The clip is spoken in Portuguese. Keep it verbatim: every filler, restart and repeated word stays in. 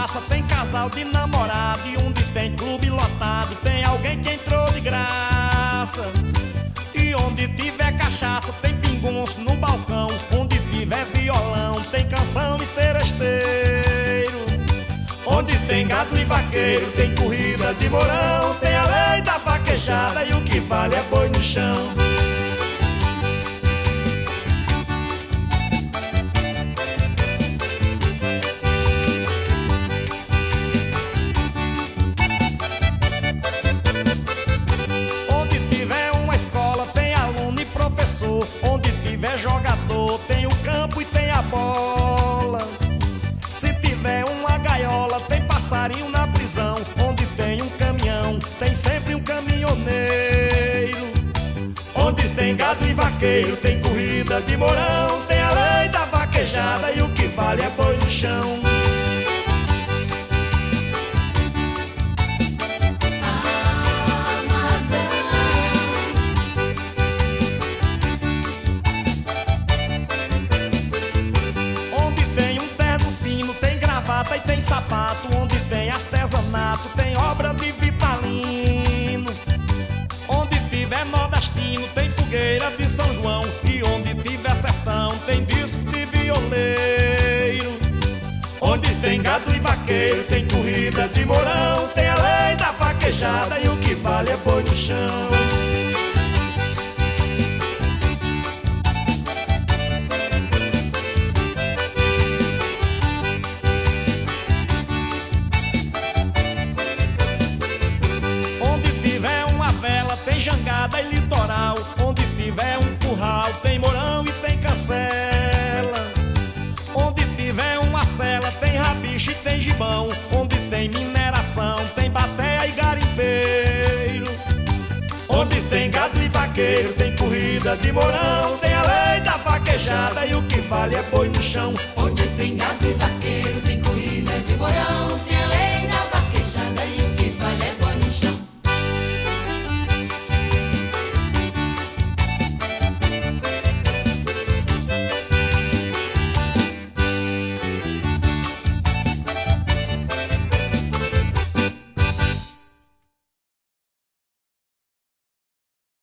praça tem casal de namorado, e onde tem clube lotado tem alguém que entrou de graça. E onde tiver cachaça tem pingunço no balcão, onde tiver violão tem canção e seresteiro. Onde tem gado e vaqueiro tem corrida de mourão, tem a lei da vaquejada e o que vale é boi no chão. Onde tiver uma escola tem aluno e professor, onde tiver jogador tem o campo e tem a bola. Se tiver uma gaiola tem passarinho na prisão, onde tem um caminhão tem sempre um caminhoneiro. Onde tem gado e vaqueiro tem corrida de mourão, tem a lei da vaquejada e o que vale é boi no chão. E tem sapato, onde tem artesanato tem obra de Vitalino. Onde tiver nordestino tem fogueira de São João, e onde tiver sertão tem disco de violeiro. Onde tem gado e vaqueiro tem corrida de mourão, tem a lei da vaquejada e o que vale é boi no chão. Tem jangada e litoral, onde tiver um curral tem mourão e tem cancela. Onde tiver uma cela tem rabicho e tem gibão, onde tem mineração tem bateia e garimpeiro. Onde tem gado e vaqueiro tem corrida de mourão, tem a lei da vaquejada e o que vale é boi no chão. Onde tem gado e vaqueiro tem corrida de mourão,